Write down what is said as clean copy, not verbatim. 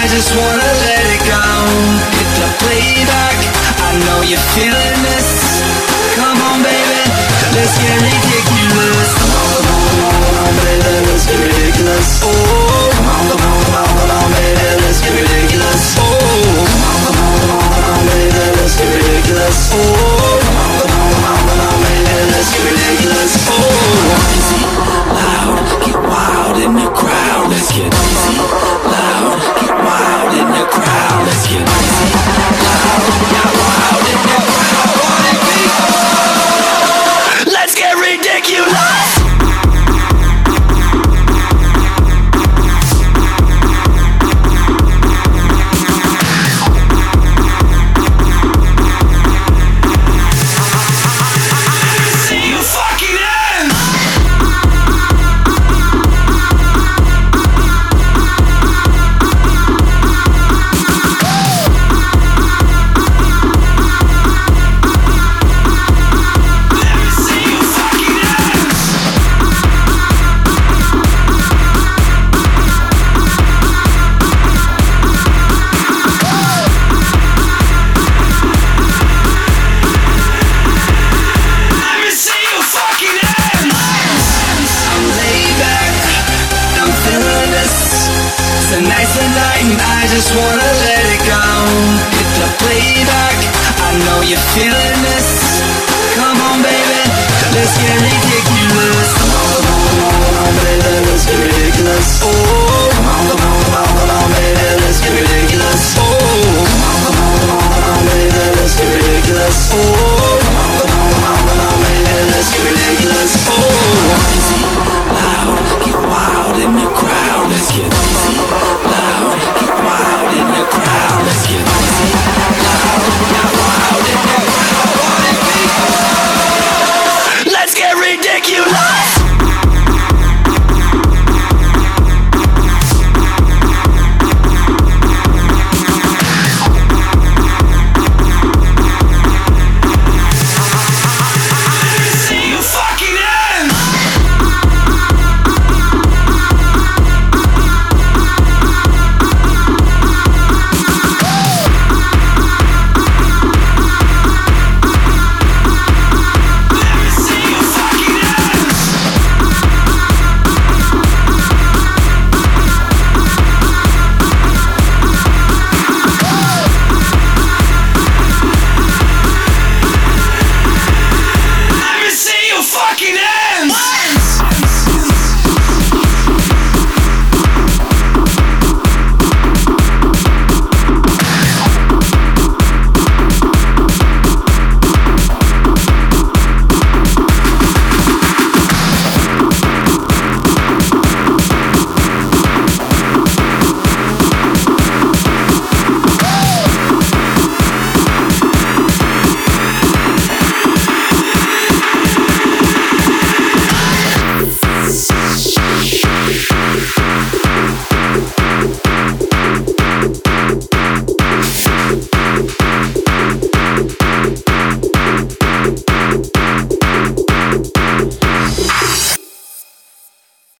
I just wanna let it go. Hit the playback, I know you're feeling this. Come on, baby, let's get ridiculous. Come on, come on, come on, come on, baby, let's get ridiculous. Oh, come on, come on, come on, come on, baby, let's get ridiculous. Oh, come on, come on, come on, come on, baby, let's get ridiculous. Oh, come on, come on, come on, come on, baby, let's get ridiculous. Oh, easy, loud, get wild in the crowd. Let's get easy, loud, get wild in the crowd. Let's get easy, loud, get wild in the crowd. Party people, let's get ridiculous. Tonight's the night and I just wanna let it go. Hit the playback, I know you're feeling this. Come on, baby, let's get ridiculous. Come on.